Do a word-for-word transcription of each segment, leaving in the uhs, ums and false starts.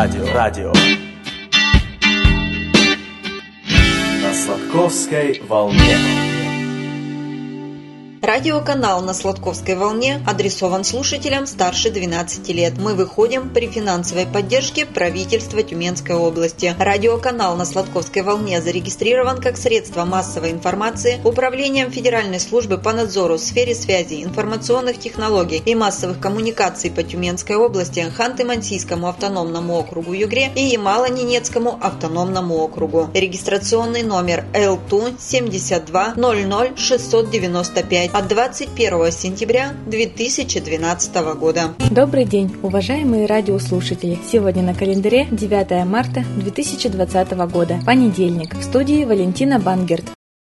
радио, радио. На Сладковской волне. Радиоканал на Сладковской волне адресован слушателям старше двенадцати лет. Мы выходим при финансовой поддержке правительства Тюменской области. Радиоканал на Сладковской волне зарегистрирован как средство массовой информации Управлением Федеральной службы по надзору в сфере связи, информационных технологий и массовых коммуникаций по Тюменской области, Ханты-Мансийскому автономному округу Югре и Ямало-Ненецкому автономному округу. Регистрационный номер Эл Ту семьдесят два ноль ноль шестьсот девяносто пять от двадцать первого сентября две тысячи двенадцатого года. Добрый день, уважаемые радиослушатели! Сегодня на календаре девятое марта две тысячи двадцатого года, понедельник. В студии Валентина Бангерт.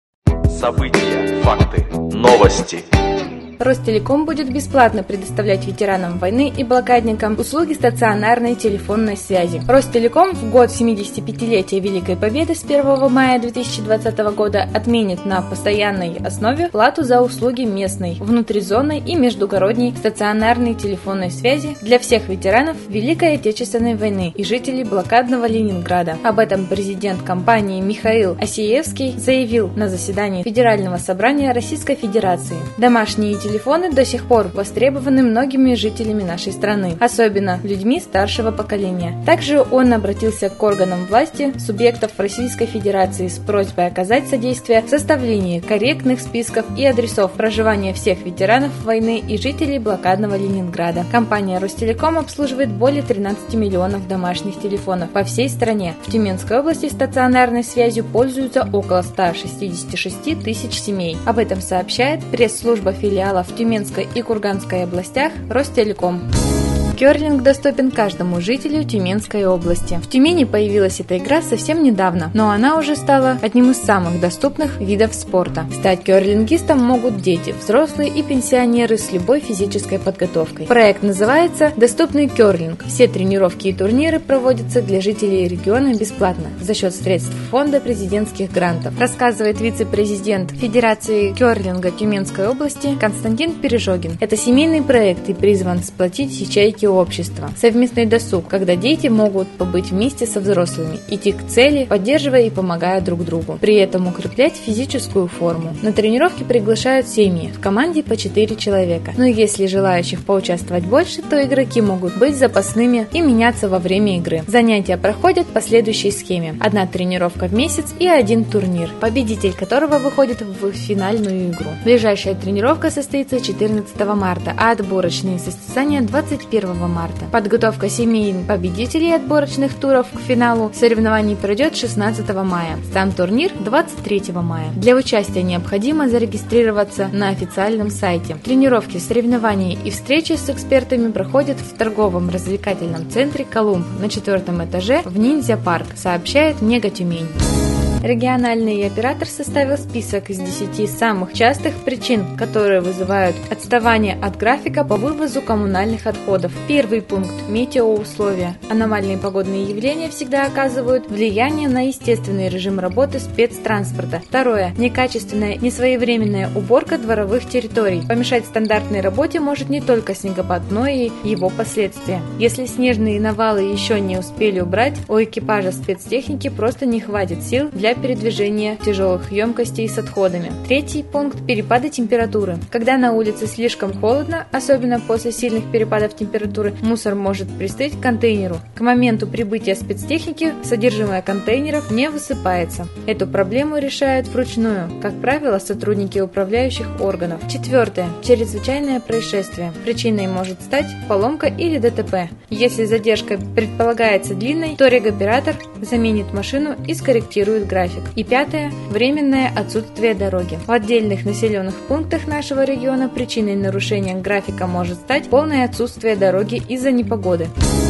События, факты, новости. Ростелеком будет бесплатно предоставлять ветеранам войны и блокадникам услуги стационарной телефонной связи. Ростелеком в год семидесятипятилетия Великой Победы с первого мая две тысячи двадцатого года отменит на постоянной основе плату за услуги местной, внутризонной и междугородней стационарной телефонной связи для всех ветеранов Великой Отечественной войны и жителей блокадного Ленинграда. Об этом президент компании Михаил Осиевский заявил на заседании Федерального собрания Российской Федерации. Домашние телефоны до сих пор востребованы многими жителями нашей страны, особенно людьми старшего поколения. Также он обратился к органам власти субъектов Российской Федерации с просьбой оказать содействие в составлении корректных списков и адресов проживания всех ветеранов войны и жителей блокадного Ленинграда. Компания Ростелеком обслуживает более тринадцати миллионов домашних телефонов по всей стране. В Тюменской области стационарной связью пользуются около ста шестидесяти шести тысяч семей. Об этом сообщает пресс-служба филиала в Тюменской и Курганской областях Ростелеком. Керлинг доступен каждому жителю Тюменской области. В Тюмени появилась эта игра совсем недавно, но она уже стала одним из самых доступных видов спорта. Стать керлингистом могут дети, взрослые и пенсионеры с любой физической подготовкой. Проект называется «Доступный керлинг». Все тренировки и турниры проводятся для жителей региона бесплатно за счет средств фонда президентских грантов, рассказывает вице-президент Федерации керлинга Тюменской области Константин Пережогин. Это семейный проект и призван сплотить ячейки общества. Совместный досуг, когда дети могут побыть вместе со взрослыми, идти к цели, поддерживая и помогая друг другу, при этом укреплять физическую форму. На тренировки приглашают семьи, в команде по четыре человека. Но если желающих поучаствовать больше, то игроки могут быть запасными и меняться во время игры. Занятия проходят по следующей схеме: одна тренировка в месяц и один турнир, победитель которого выходит в финальную игру. Ближайшая тренировка состоится четырнадцатого марта, а отборочные состязания двадцать первого марта. Подготовка семей победителей отборочных туров к финалу соревнований пройдет шестнадцатого мая. Сам турнир двадцать третьего мая. Для участия необходимо зарегистрироваться на официальном сайте. Тренировки, соревнования и встречи с экспертами проходят в торговом развлекательном центре «Колумб» на четвертом этаже в Ниндзя-парк, сообщает Мега Тюмень. Региональный оператор составил список из десяти самых частых причин, которые вызывают отставание от графика по вывозу коммунальных отходов. Первый пункт – метеоусловия. Аномальные погодные явления всегда оказывают влияние на естественный режим работы спецтранспорта. Второе – некачественная, несвоевременная уборка дворовых территорий. Помешать стандартной работе может не только снегопад, но и его последствия. Если снежные навалы еще не успели убрать, у экипажа спецтехники просто не хватит сил для передвижения тяжелых емкостей с отходами. Третий пункт – перепады температуры. Когда на улице слишком холодно, особенно после сильных перепадов температуры, мусор может пристыть к контейнеру. К моменту прибытия спецтехники содержимое контейнеров не высыпается. Эту проблему решают вручную, как правило, сотрудники управляющих органов. Четвертое – чрезвычайное происшествие. Причиной может стать поломка или ДТП. Если задержка предполагается длинной, то регоператор заменит машину и скорректирует график. И пятое – временное отсутствие дороги. В отдельных населенных пунктах нашего региона причиной нарушения графика может стать полное отсутствие дороги из-за непогоды.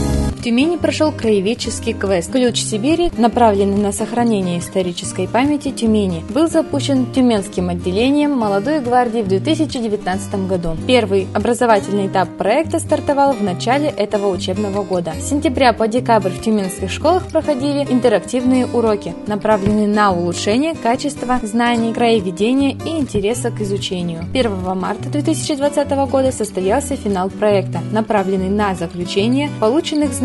В Тюмени прошел краеведческий квест «Ключ Сибири», направленный на сохранение исторической памяти Тюмени. Был запущен Тюменским отделением «Молодой гвардии» в две тысячи девятнадцатом году. Первый образовательный этап проекта стартовал в начале этого учебного года. С сентября по декабрь в тюменских школах проходили интерактивные уроки, направленные на улучшение качества знаний, краеведения и интереса к изучению. первого марта две тысячи двадцатого года состоялся финал проекта, направленный на заключение полученных знаний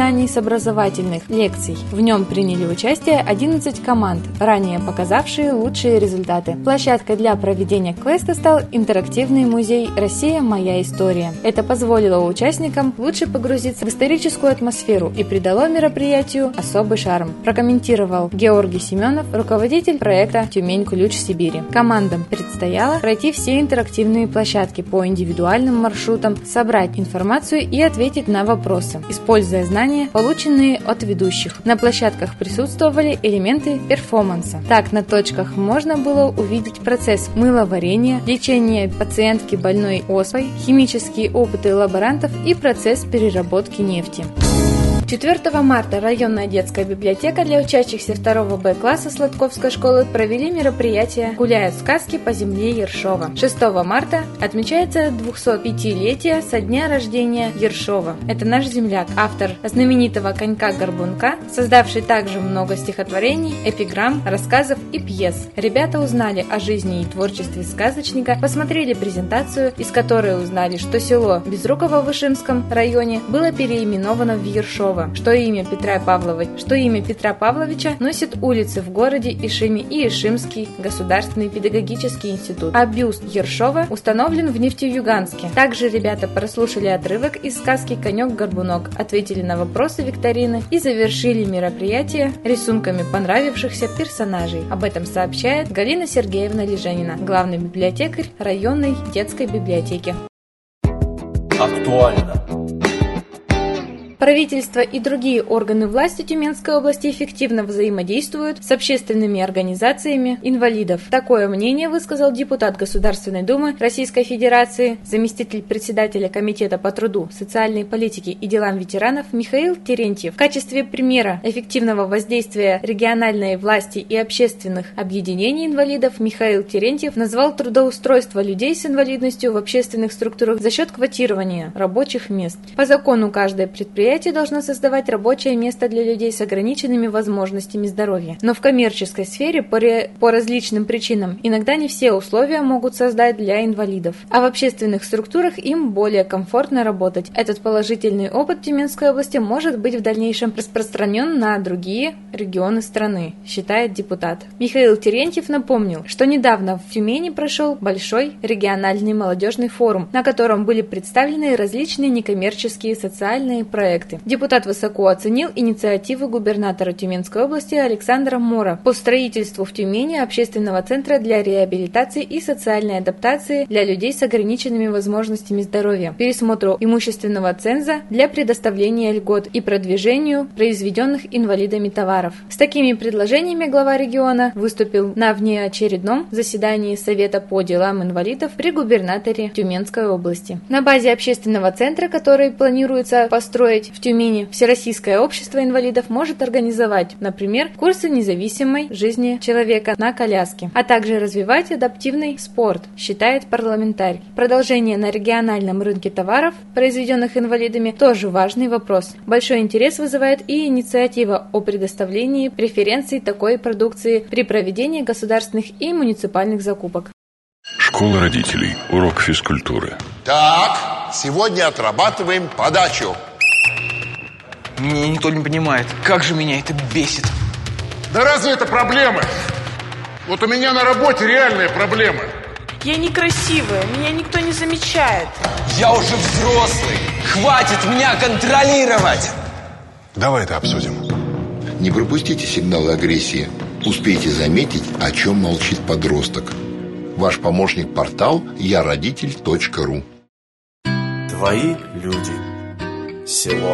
заданий с образовательных лекций. В нем приняли участие одиннадцать команд, ранее показавшие лучшие результаты. Площадкой для проведения квеста стал интерактивный музей «Россия. Моя история». Это позволило участникам лучше погрузиться в историческую атмосферу и придало мероприятию особый шарм, прокомментировал Георгий Семенов, руководитель проекта «Тюмень. Ключ Сибири». Командам предстояло пройти все интерактивные площадки по индивидуальным маршрутам, собрать информацию и ответить на вопросы, используя знания, полученные от ведущих. На площадках присутствовали элементы перформанса. Так, на точках можно было увидеть процесс мыловарения, лечение пациентки больной оспой, химические опыты лаборантов и процесс переработки нефти. четвёртого марта районная детская библиотека для учащихся второго Б класса Сладковской школы провели мероприятие «Гуляют сказки по земле Ершова». шестого марта отмечается двухсотпятилетие со дня рождения Ершова. Это наш земляк, автор знаменитого «Конька-горбунка», создавший также много стихотворений, эпиграмм, рассказов и пьес. Ребята узнали о жизни и творчестве сказочника, посмотрели презентацию, из которой узнали, что село Безруково в Ишимском районе было переименовано в Ершово, что имя Петра Павловича, что имя Петра Павловича носит улицы в городе Ишиме и Ишимский государственный педагогический институт, а бюст Ершова установлен в Нефтеюганске. Также ребята прослушали отрывок из сказки «Конек-горбунок», ответили на вопросы викторины и завершили мероприятие рисунками понравившихся персонажей. Об этом сообщает Галина Сергеевна Леженина, главный библиотекарь районной детской библиотеки. Актуально. Правительство и другие органы власти Тюменской области эффективно взаимодействуют с общественными организациями инвалидов. Такое мнение высказал депутат Государственной Думы Российской Федерации, заместитель председателя Комитета по труду, социальной политике и делам ветеранов Михаил Терентьев. В качестве примера эффективного воздействия региональной власти и общественных объединений инвалидов Михаил Терентьев назвал трудоустройство людей с инвалидностью в общественных структурах за счет квотирования рабочих мест. По закону каждое предприятие Предприятие должно создавать рабочее место для людей с ограниченными возможностями здоровья. Но в коммерческой сфере по, ре... по различным причинам иногда не все условия могут создать для инвалидов, а в общественных структурах им более комфортно работать. Этот положительный опыт Тюменской области может быть в дальнейшем распространен на другие регионы страны, считает депутат. Михаил Терентьев напомнил, что недавно в Тюмени прошел большой региональный молодежный форум, на котором были представлены различные некоммерческие социальные проекты. Депутат высоко оценил инициативы губернатора Тюменской области Александра Мора по строительству в Тюмени общественного центра для реабилитации и социальной адаптации для людей с ограниченными возможностями здоровья, пересмотру имущественного ценза для предоставления льгот и продвижению произведенных инвалидами товаров. С такими предложениями глава региона выступил на внеочередном заседании Совета по делам инвалидов при губернаторе Тюменской области. На базе общественного центра, который планируется построить в Тюмени, Всероссийское общество инвалидов может организовать, например, курсы независимой жизни человека на коляске, а также развивать адаптивный спорт, считает парламентарий. Продолжение на региональном рынке товаров, произведенных инвалидами, тоже важный вопрос. Большой интерес вызывает и инициатива о предоставлении преференций такой продукции при проведении государственных и муниципальных закупок. Школа родителей. Урок физкультуры. Так, сегодня отрабатываем подачу. Меня никто не понимает. Как же меня это бесит. Да разве это проблемы? Вот у меня на работе реальные проблемы. Я некрасивая, меня никто не замечает. Я уже взрослый. Хватит меня контролировать. Давай это обсудим. Не пропустите сигналы агрессии. Успейте заметить, о чем молчит подросток. Ваш помощник-портал я родитель точка ру. Твои люди. Село.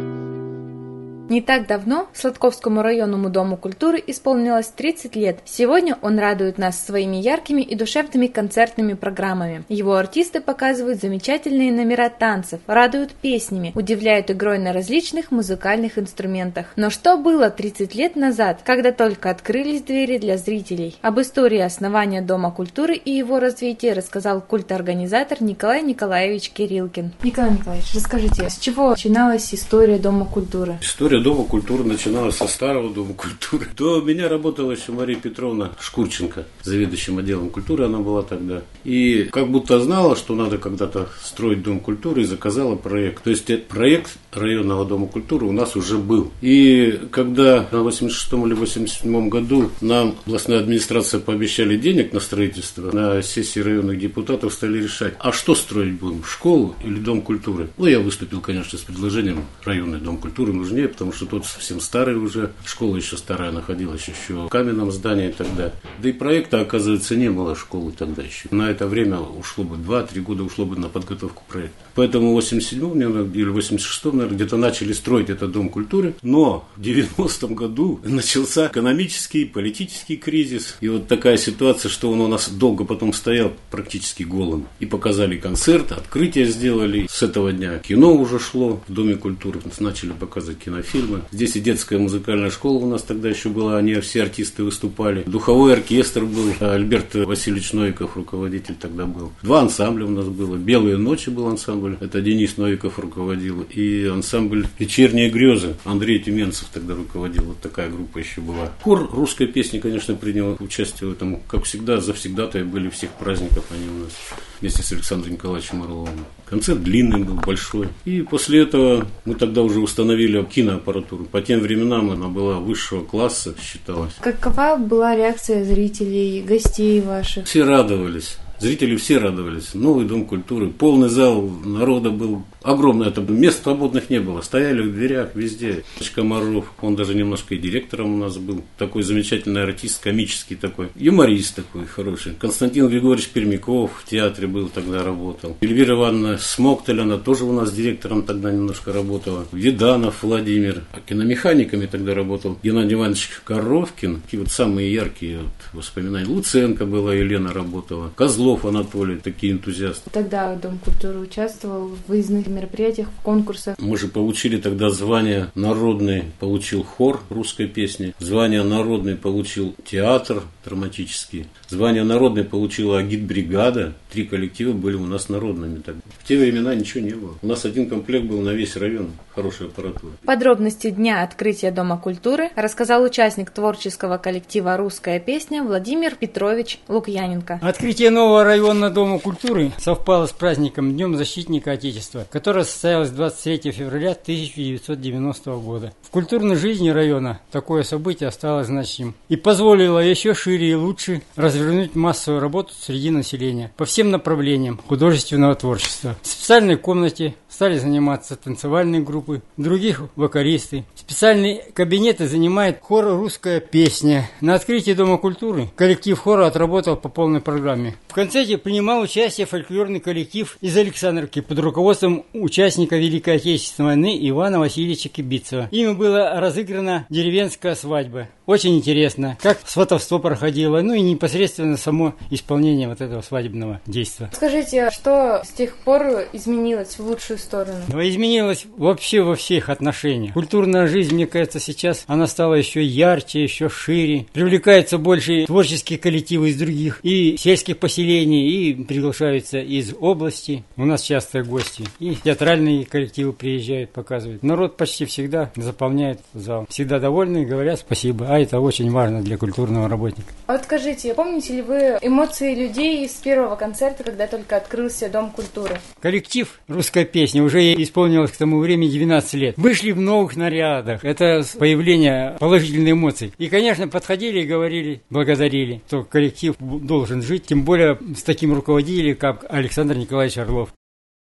Не так давно Сладковскому районному дому культуры исполнилось тридцать лет. Сегодня он радует нас своими яркими и душевными концертными программами. Его артисты показывают замечательные номера танцев, радуют песнями, удивляют игрой на различных музыкальных инструментах. Но что было тридцать лет назад, когда только открылись двери для зрителей? Об истории основания Дома культуры и его развитии рассказал культоорганизатор Николай Николаевич Кирилкин. Николай Николаевич, расскажите, с чего начиналась история Дома культуры? История Дома культуры начиналось со старого Дома культуры. То у меня работала еще Мария Петровна Шкурченко, заведующим отделом культуры она была тогда. И как будто знала, что надо когда-то строить Дом культуры, и заказала проект. То есть проект районного Дома культуры у нас уже был. И когда на восемьдесят шестом или восемьдесят седьмом году нам областная администрация пообещали денег на строительство, на сессии районных депутатов стали решать, а что строить будем, школу или Дом культуры? Ну, я выступил, конечно, с предложением районный Дом культуры нужнее, потому что тот совсем старый уже, школа еще старая находилась еще в каменном здании тогда. Да и проекта, оказывается, не было школы тогда еще. На это время ушло бы два-три года ушло бы на подготовку проекта. Поэтому в восемьдесят седьмом или восемьдесят шестом, наверное, где-то начали строить этот Дом культуры. Но в девяностом году начался экономический, политический кризис. И вот такая ситуация, что он у нас долго потом стоял практически голым. И показали концерт, открытие сделали. С этого дня кино уже шло в Доме культуры. Начали показывать кинофильмы. Здесь и детская музыкальная школа у нас тогда еще была. Они все артисты выступали. Духовой оркестр был. Альберт Васильевич Новиков, руководитель тогда был. Два ансамбля у нас было. «Белые ночи» был ансамбль. Это Денис Новиков руководил. И ансамбль «Вечерние грезы». Андрей Тюменцев тогда руководил. Вот такая группа еще была. Хор русской песни, конечно, принял участие в этом. Как всегда, завсегдатаи были всех праздников они у нас. Вместе с Александром Николаевичем Орловым. Концерт длинный был, большой. И после этого мы тогда уже установили киноаппаратуру. По тем временам она была высшего класса, считалась. Какова была реакция зрителей, гостей ваших? Все радовались. Зрители все радовались. Новый Дом культуры, полный зал, народа был огромный. Это мест свободных не было. Стояли в дверях везде. Комаров, он даже немножко и директором у нас был. Такой замечательный артист, комический такой. Юморист такой хороший. Константин Григорьевич Пермяков в театре был, тогда работал. Эльвира Ивановна Смокталь, она тоже у нас директором тогда немножко работала. Еданов Владимир. А киномеханиками тогда работал Геннадий Иванович Коровкин. И вот самые яркие вот воспоминания. Луценко была, Елена работала. Козлов Анатолий, такие энтузиасты. Тогда Дом культуры участвовал в выездных мероприятиях, в конкурсах. Мы же получили тогда звание народный, получил хор русской песни, звание народный получил театр драматический, звание народный получила агитбригада. Три коллектива были у нас народными тогда. В те времена ничего не было. У нас один комплект был на весь район, хорошая аппаратура. Подробности дня открытия Дома культуры рассказал участник творческого коллектива «Русская песня» Владимир Петрович Лукьяненко. Открытие нового районного Дома культуры совпало с праздником Днем защитника Отечества, которое состоялось двадцать третьего февраля тысяча девятьсот девяностого года. В культурной жизни района такое событие стало значимым и позволило еще шире и лучше развернуть массовую работу среди населения по всем направлениям художественного творчества. В специальной комнате стали заниматься танцевальные группы, других вокалисты. Специальные кабинеты занимает хор «Русская песня». На открытии Дома культуры коллектив хора отработал по полной программе. В концерте принимал участие фольклорный коллектив из Александровки под руководством участника Великой Отечественной войны Ивана Васильевича Кибицева. Ими была разыграна деревенская свадьба. Очень интересно, как сватовство проходило, ну и непосредственно само исполнение вот этого свадебного действия. Скажите, что с тех пор изменилось в лучшую сторону? Изменилось вообще во всех отношениях. Культурная жизнь, мне кажется, сейчас она стала еще ярче, еще шире. Привлекаются больше творческие коллективы из других и сельских поселений, и приглашаются из области. У нас частые гости. И театральные коллективы приезжают, показывают. Народ почти всегда заполняет зал. Всегда довольны, говорят спасибо. А это очень важно для культурного работника. А вот скажите, помните ли вы эмоции людей с первого концерта, когда только открылся Дом культуры? Коллектив «Русская песня» уже исполнилось к тому времени двенадцать лет. Вышли в новых нарядах. Это появление положительных эмоций. И, конечно, подходили и говорили, благодарили, что коллектив должен жить, тем более с таким руководителем, как Александр Николаевич Орлов.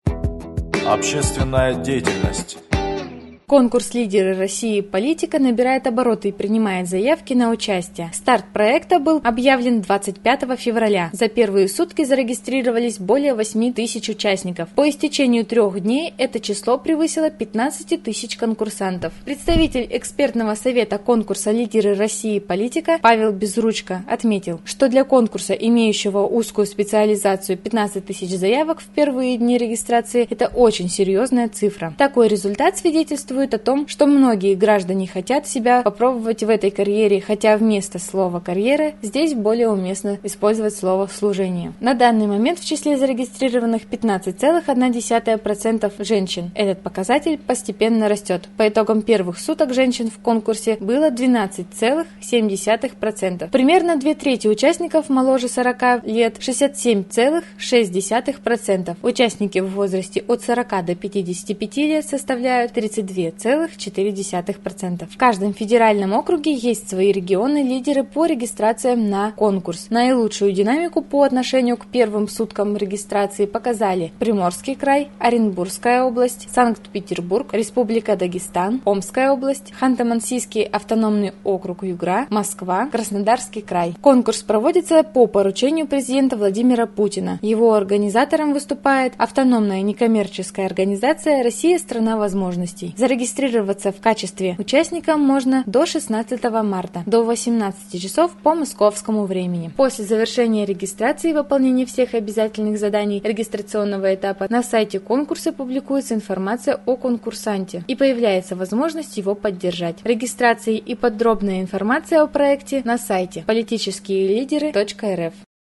Общественная деятельность. Конкурс «Лидеры России. Политика» набирает обороты и принимает заявки на участие. Старт проекта был объявлен двадцать пятого февраля. За первые сутки зарегистрировались более восьми тысяч участников. По истечению трех дней это число превысило пятнадцать тысяч конкурсантов. Представитель экспертного совета конкурса «Лидеры России. Политика» Павел Безручко отметил, что для конкурса, имеющего узкую специализацию пятнадцать тысяч заявок в первые дни регистрации, это очень серьезная цифра. Такой результат свидетельствует свидетельствует о том, что многие граждане хотят себя попробовать в этой карьере, хотя вместо слова «карьера» здесь более уместно использовать слово «служение». На данный момент в числе зарегистрированных пятнадцать целых одна десятая процента женщин. Этот показатель постепенно растет. По итогам первых суток женщин в конкурсе было двенадцать целых семь десятых процента. Примерно две трети участников моложе сорока лет, шестьдесят семь целых шесть десятых процента. Участники в возрасте от сорока до пятидесяти пяти лет составляют тридцать два целых четыре десятых процента. В каждом федеральном округе есть свои регионы-лидеры по регистрациям на конкурс. Наилучшую динамику по отношению к первым суткам регистрации показали Приморский край, Оренбургская область, Санкт-Петербург, Республика Дагестан, Омская область, Ханты-Мансийский автономный округ Югра, Москва, Краснодарский край. Конкурс проводится по поручению президента Владимира Путина. Его организатором выступает автономная некоммерческая организация «Россия – страна возможностей». Зарегистрироваться в качестве участника можно до шестнадцатого марта, до восемнадцати часов по московскому времени. После завершения регистрации и выполнения всех обязательных заданий регистрационного этапа на сайте конкурса публикуется информация о конкурсанте и появляется возможность его поддержать. Регистрация и подробная информация о проекте на сайте политические лидеры точка эр эф.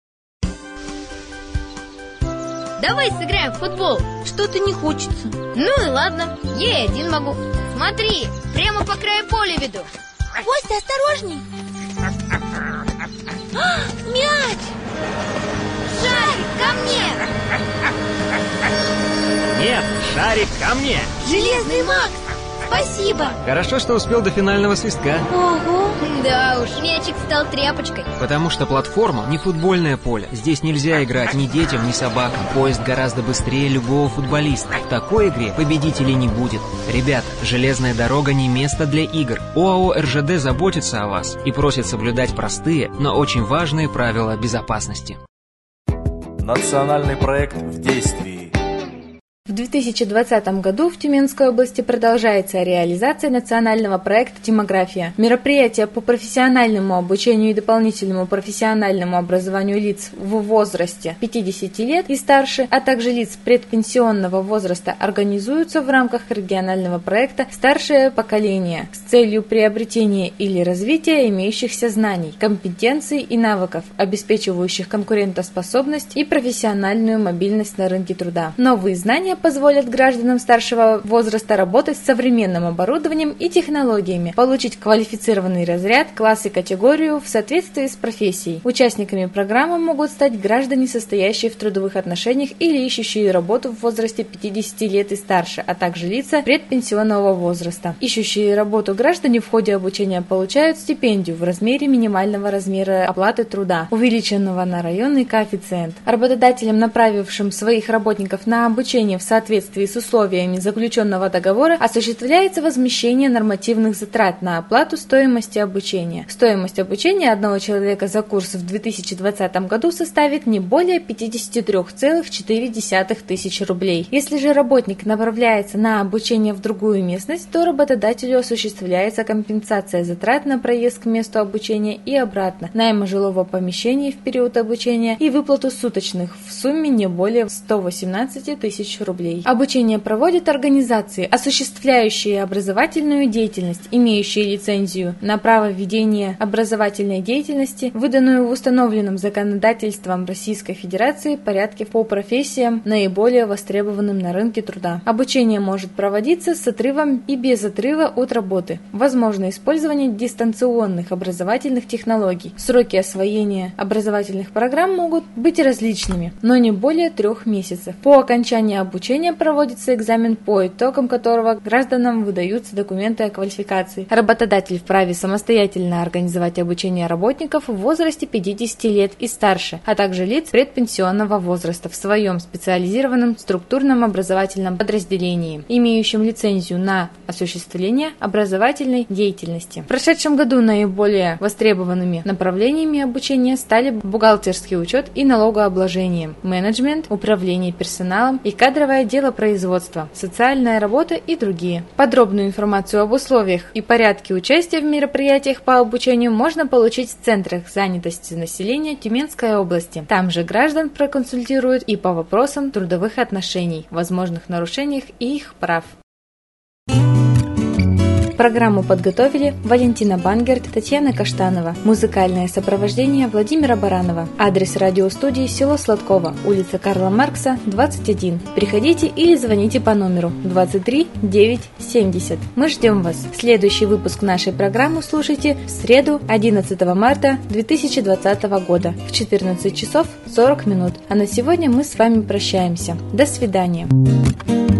Давай сыграем в футбол. Что-то не хочется. Ну и ладно, я и один могу. Смотри, прямо по краю поля веду. Костя, осторожней. А, мяч! Шарик, ко мне! Нет, шарик ко мне! Железный Макс! Спасибо! Хорошо, что успел до финального свистка. Ого! Да уж, мячик стал тряпочкой. Потому что платформа не футбольное поле. Здесь нельзя играть ни детям, ни собакам. Поезд гораздо быстрее любого футболиста. В такой игре победителей не будет. Ребята, железная дорога не место для игр. ОАО эр жэ дэ заботится о вас и просит соблюдать простые, но очень важные правила безопасности. Национальный проект в действии. В две тысячи двадцатом году в Тюменской области продолжается реализация национального проекта «Демография». Мероприятия по профессиональному обучению и дополнительному профессиональному образованию лиц в возрасте пятидесяти лет и старше, а также лиц предпенсионного возраста организуются в рамках регионального проекта «Старшее поколение» с целью приобретения или развития имеющихся знаний, компетенций и навыков, обеспечивающих конкурентоспособность и профессиональную мобильность на рынке труда. Новые знания позволят гражданам старшего возраста работать с современным оборудованием и технологиями, получить квалифицированный разряд, класс и категорию в соответствии с профессией. Участниками программы могут стать граждане, состоящие в трудовых отношениях или ищущие работу в возрасте пятидесяти лет и старше, а также лица предпенсионного возраста. Ищущие работу граждане в ходе обучения получают стипендию в размере минимального размера оплаты труда, увеличенного на районный коэффициент. Работодателям, направившим своих работников на обучение в соответствии с условиями заключенного договора, осуществляется возмещение нормативных затрат на оплату стоимости обучения. Стоимость обучения одного человека за курс в две тысячи двадцатом году составит не более пятьдесят три целых четыре десятых тысяч рублей. Если же работник направляется на обучение в другую местность, то работодателю осуществляется компенсация затрат на проезд к месту обучения и обратно, найма жилого помещения в период обучения и выплату суточных в сумме не более ста восемнадцати тысяч рублей. Обучение проводят организации, осуществляющие образовательную деятельность, имеющие лицензию на право ведения образовательной деятельности, выданную в установленном законодательством Российской Федерации порядке по профессиям, наиболее востребованным на рынке труда. Обучение может проводиться с отрывом и без отрыва от работы. Возможно использование дистанционных образовательных технологий. Сроки освоения образовательных программ могут быть различными, но не более трех месяцев. По окончании обучения проводится экзамен, по итогам которого гражданам выдаются документы о квалификации. Работодатель вправе самостоятельно организовать обучение работников в возрасте пятидесяти лет и старше, а также лиц предпенсионного возраста в своем специализированном структурном образовательном подразделении, имеющем лицензию на осуществление образовательной деятельности. В прошедшем году наиболее востребованными направлениями обучения стали бухгалтерский учет и налогообложение, менеджмент, управление персоналом и кадровое дело производства, социальная работа и другие. Подробную информацию об условиях и порядке участия в мероприятиях по обучению можно получить в центрах занятости населения Тюменской области. Там же граждан проконсультируют и по вопросам трудовых отношений, возможных нарушениях и их прав. Программу подготовили Валентина Бангерт, Татьяна Каштанова. Музыкальное сопровождение Владимира Баранова. Адрес радиостудии село Сладково, улица Карла Маркса, двадцать один. Приходите или звоните по номеру двадцать три девять семьдесят. Мы ждем вас. Следующий выпуск нашей программы слушайте в среду, одиннадцатого марта две тысячи двадцатого года в четырнадцать часов сорок минут. А на сегодня мы с вами прощаемся. До свидания.